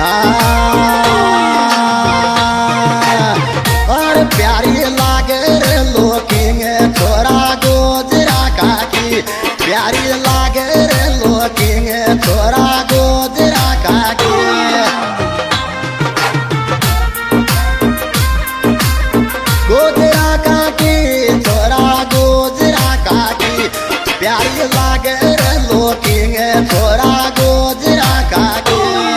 और प्यारी लागे रे लोकिंग थोड़ा गोजरा काकी प्यारी लागे रे लोकिंग थोड़ा गोजरा काकी गोजरा काकी थोड़ा गोजरा काकी प्यारी लागे रे लोकिंग थोड़ा गोजरा काकी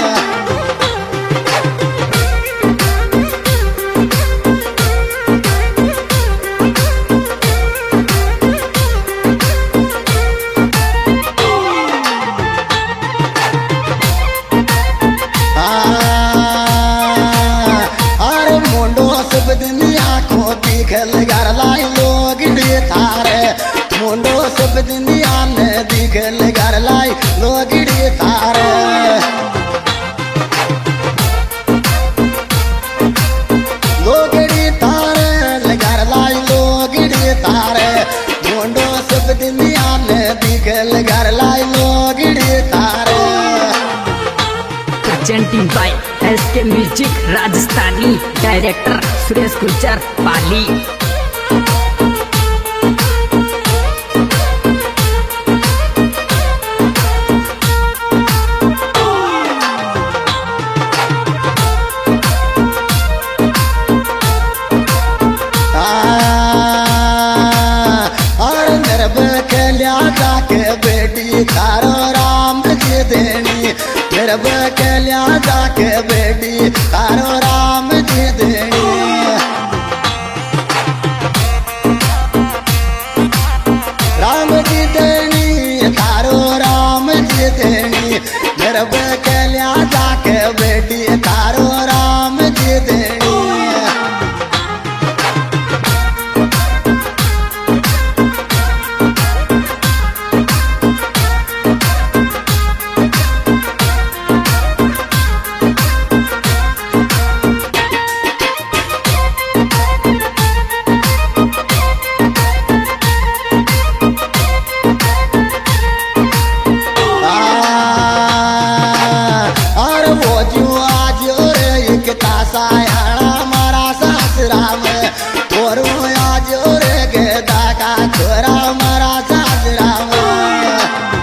दिखल घर लाई लोग थारे मुंडो सब दुनिया में दिखल घर लाई लोग थारे लोगड़ी थारे घर लाई लोग थारे मुंडो सब दुनिया में दिखल घर लाई लोग थारे presenting by SK music Rajasthani director Suresh Gurjar Pali. और निर्भकल्या जाके बेटी तारो राम जी देनी निर्भकल्या जाके बेटी तारो राम जी देनी राम जी देनी तारो राम जी देनी निर्भकल्या जाके बेटी तारो राम जी देनी मारा सासरा में और आज रे गेदा का छोरा मारा सासरा में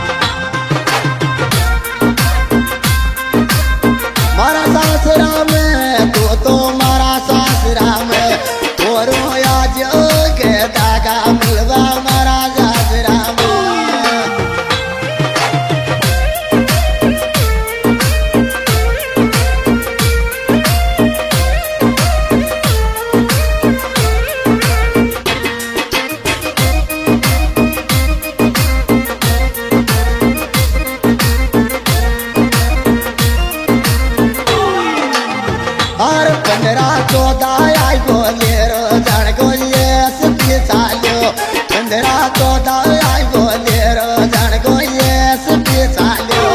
मारा सासरा में तो मारा सासरा में और आज गेदा का मिलवा मारा सासरा में और 15-14 आई बोले रो जन को ये सभी सालो 15-14 आई बोले रो जन को ये सभी सालो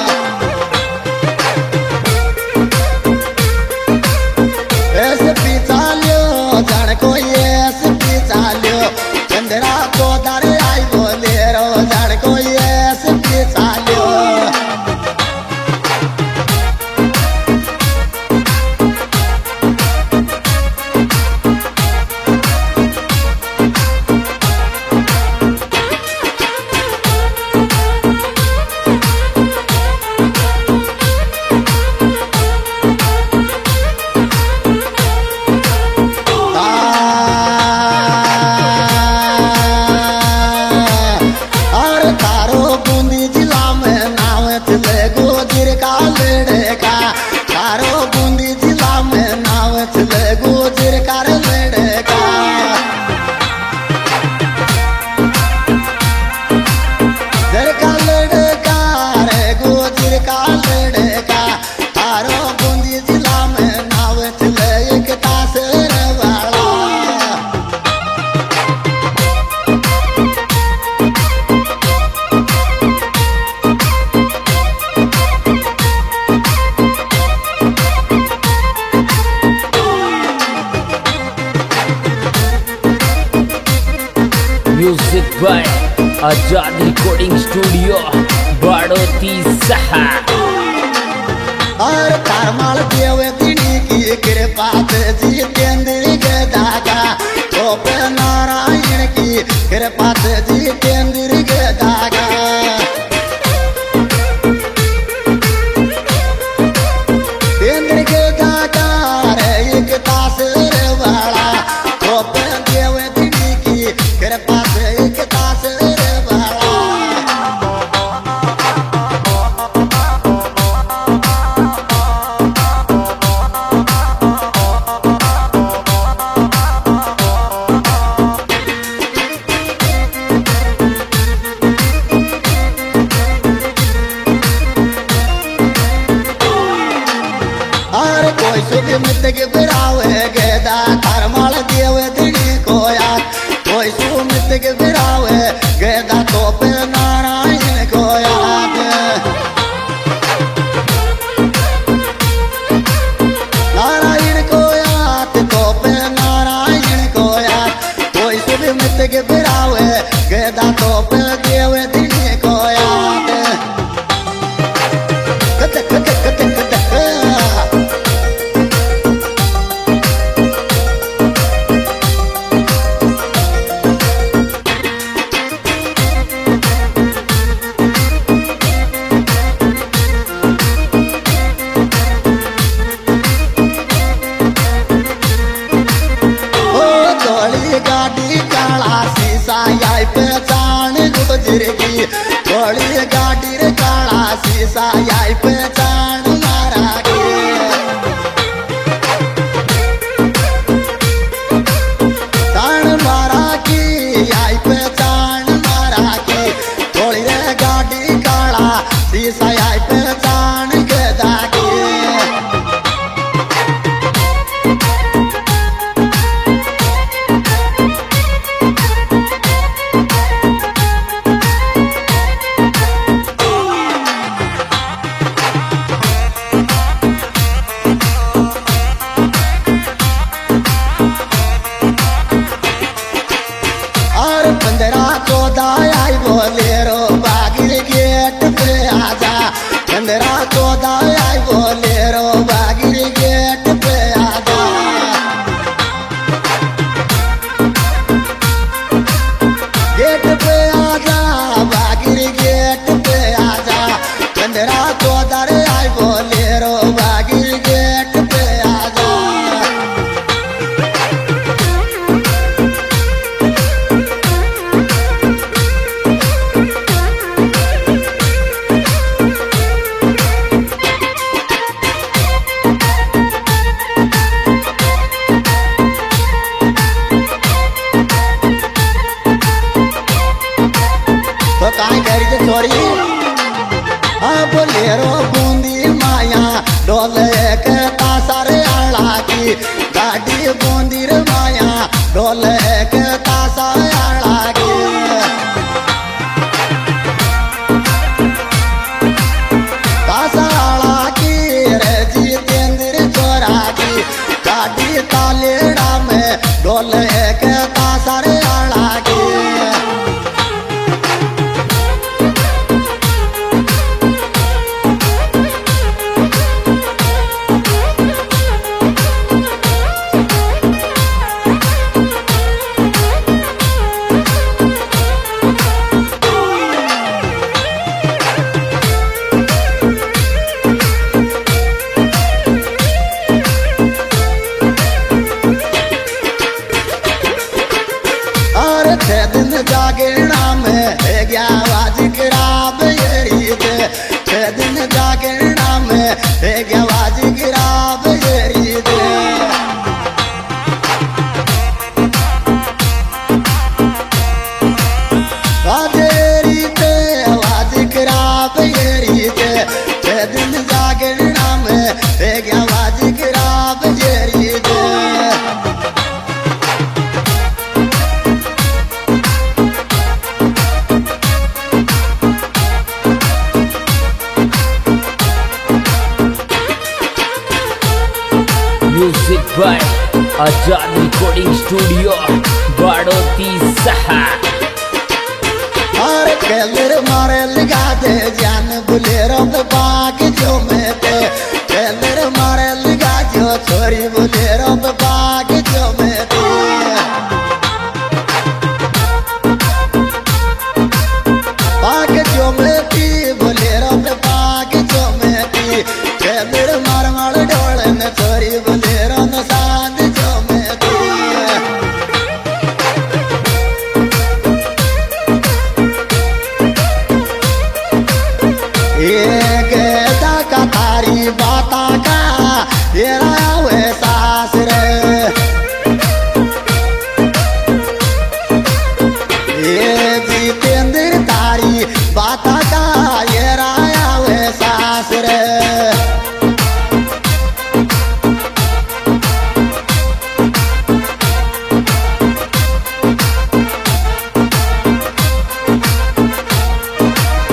सभी सालो जन को ये सभी सालो 15-14 आई बोले रो जन को ये सभी सालो music by Azad recording studio Baroti सहा। और धर्माल देव दिनी की कृपा से जितेंद्र के दागा गोप नारायण की कृपा से जितेंद्र के दागा तेंद्र के दागा रे एक तासर वाला गोप देव दिनी की कृपा से एक तासर वाला कोई सुख मित के बिरावे गेदा धर्माल देव दिनी को याद कोई सुख मित के बिरावे गेदा तो पे नारायण को याद नारायण को याद तो पे नारायण को याद कोई सुख मित के बिरावे गेदा तो पे देव दिनी को याद कत कत कत कत गाड़ी काला शीशा आई पहचान गुजर की थोड़ी गाड़ी रे काला शीशा आई पहचान मारा के तान मारा की आई पहचान मारा की थोड़ी रे गाड़ी काला शीशा आई पहचान गदा की आई बोलेरो बागिर गेट पे आजा 15-14 आई बोलेरो बागिर गेट पे आजा गेट पे आजा बागिर गेट पे आजा 15-14 आई बोलेरो बागिर गेट पे आजा तो काहे करी के छोरी बोलेरो बूंदी माया डोले के तासर आला की गाड़ी बूंदी रे माया डोले के तासर आला की तासर आला की रे जितेंद्र चोरा की गाड़ी तालेड़ा में डोले के तासर आला की दिन जागरणा में है गया आवाज खराब ये रीत दिन जागरणा में है गया आवाज खराब ये रीत आवाज खराब ये रीत दिन जागरणा में है गया आवाज खराब ये रीत music by Azad recording studio Baroti सहा और केलर मारे लगा दे जान बुलेरो बाग जो में ते केलर मारे लगा जो छोरी बोलेरो